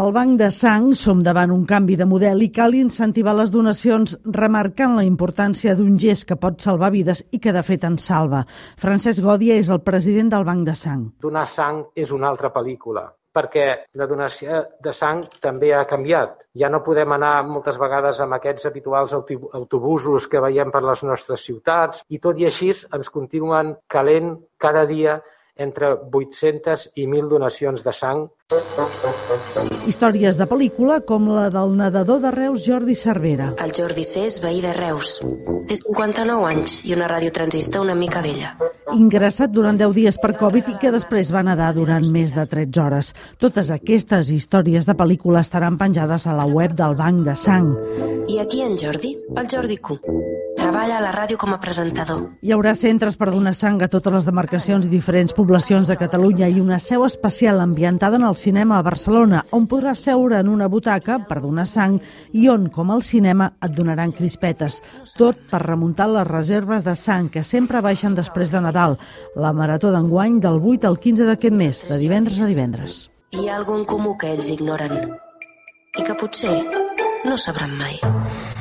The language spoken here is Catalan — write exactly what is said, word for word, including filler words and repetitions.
Pel Banc de Sang som davant un canvi de model i cal incentivar les donacions remarcant la importància d'un gest que pot salvar vides i que de fet en salva. Francesc Gòdia és el president del Banc de Sang. Donar sang és una altra pel·lícula, perquè la donació de sang també ha canviat. Ja no podem anar moltes vegades amb aquests habituals autobusos que veiem per les nostres ciutats i tot i així ens continuen calent cada dia entre vuit-centes i mil donacions de sang. Històries de pel·lícula com la del nedador de Reus Jordi Cervera. El Jordi C és veí de Reus. Té cinquanta-nou anys i una radiotransistor una mica vella. Ingressat durant deu dies per Covid i que després va nedar durant més de tretze hores. Totes aquestes històries de pel·lícula estaran penjades a la web del Banc de Sang. I aquí en Jordi, el Jordi Q. Treballa a la ràdio com a presentador. Hi haurà centres per donar sang a totes les demarcacions i diferents poblacions de Catalunya i una seu especial ambientada en el cinema a Barcelona, on podràs seure en una butaca per donar sang i on, com al cinema, et donaran crispetes. Tot per remuntar les reserves de sang que sempre baixen després de Nadal. La marató d'enguany del vuit al quinze d'aquest mes, de divendres a divendres. Hi ha algun comú que ells ignoren i que potser no sabran mai.